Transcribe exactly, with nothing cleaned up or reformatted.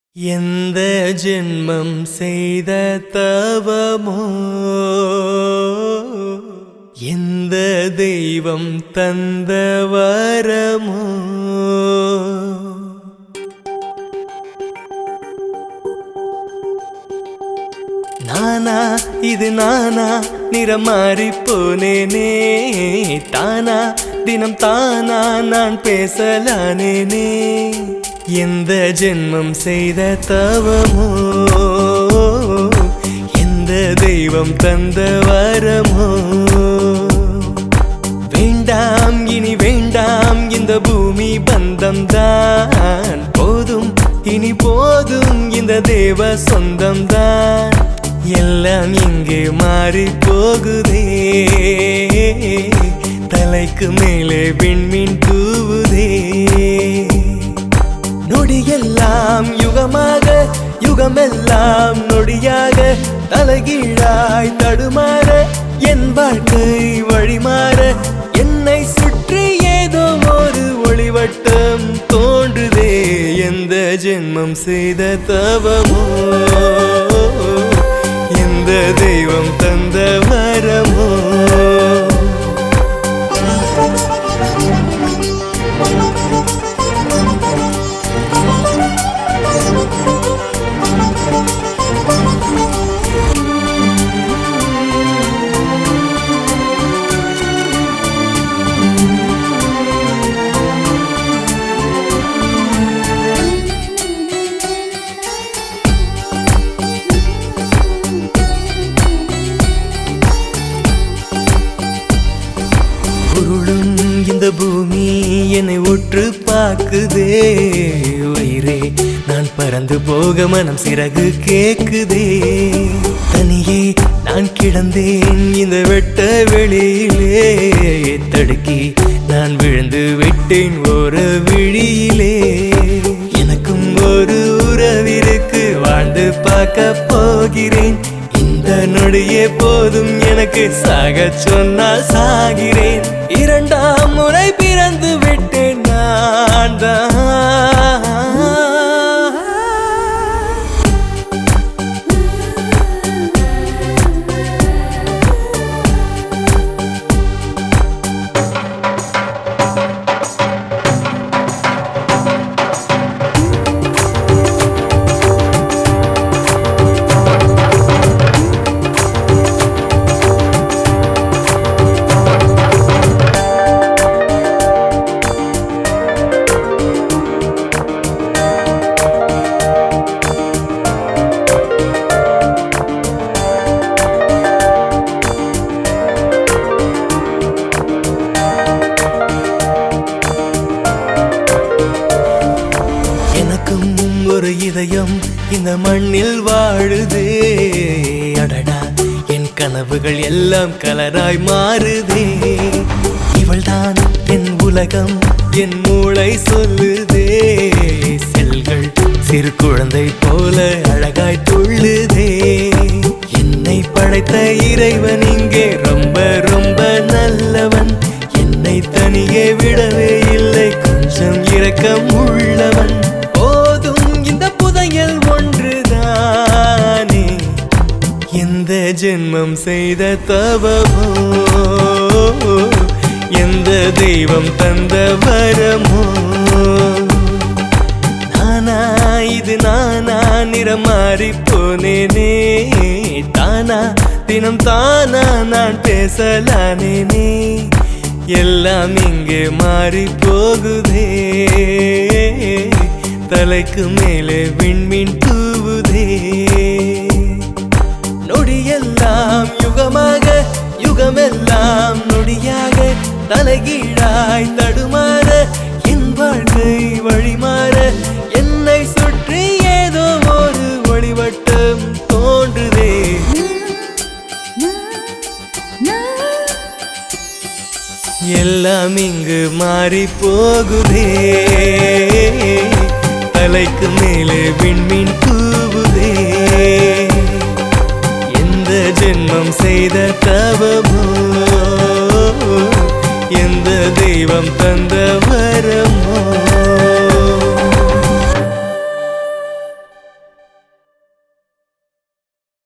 எந்த ஜென்மம் செய்த தவமோ எந்த தெய்வம் தந்த வரமோ நானா இது நானா நிறம் மாறி போனேனே தானா தினம் தானா நான் பேசலானேனே எந்த ஜென்மம் செய்த தவமோ எந்த தெய்வம் தந்த வரமோ வேண்டாம் இனி வேண்டாம் இந்த பூமி பந்தம் தான் போதும் இனி போதும் இந்த தேவ சொந்தம் தான் எல்லாம் இங்கே மாறி போகுதே தலைக்கு மேலே விண்மீன் தூவுதே நொடியெல்லாம் யுகமாக யுகமெல்லாம் நொடியாக தலைகீழாய் தடுமாற என் வாழ்க்கை வழிமாற என்னை சுற்றி ஏதோ ஒரு ஒளிவட்டம் தோன்றுதே எந்த ஜென்மம் செய்த தவமோ எந்த தெய்வம் தந்த வரமோ இந்த பூமி என்னை ஒற்று பார்க்குதே உயிரே நான் பறந்து போக மனம் சிறகு கேக்குதே தனியே நான் கிடந்தேன் இந்த வெட்ட வெளியிலே தடுக்கி நான் விழுந்து விட்டேன் ஒரு விழியிலே எனக்கும் ஒரு உறவிற்கு வாழ்ந்து பார்க்க போகிறேன் இந்த நொடியே போதும் எனக்கு சாக சொன்னால் சாகிறேன் இரண்டாம் முறை பிறந்து விட்டேன் நான் தான் ஒரு இதயம் இந்த மண்ணில் வாழுதே அடடா என் கனவுகள் எல்லாம் கலராய் மாறுதே இவள்தான் என் உலகம் என் மூளை சொல்லுதே செல்கள் சிறு குழந்தை போல அழகாய் துள்ளுதே என்னை படைத்த இறைவன் இங்கே ரொம்ப ரொம்ப நல்லவன் என்னை தனியே விடவே இல்லை கொஞ்சம் இரக்கம் உள்ளவன் ஒன்றுதானே எந்த ஜென்மம் செய்த தவமோ எந்த தெய்வம் தந்த வரமோ நானா இது நானா நிறம் மாறி போனேனே தானா தினம் தானா நான் பேசலானேனே எல்லாம் இங்கே மாறி போகுதே தலைக்கு மேலே விண்மீன் தூவுதே நொடியெல்லாம் யுகமாக யுகமெல்லாம் நொடியாக தலைகீழாய் தடுமாற என் வாழ்க்கை வழிமாற என்னை சுற்றி ஏதோ ஒரு ஒளிவட்டம் தோன்றுதே எல்லாம் இங்கு மாறி போகுதே தலைக்கு மேலே விண்மீன் தூவுதே எந்த ஜென்மம் செய்த தவமோ எந்த தெய்வம் தந்த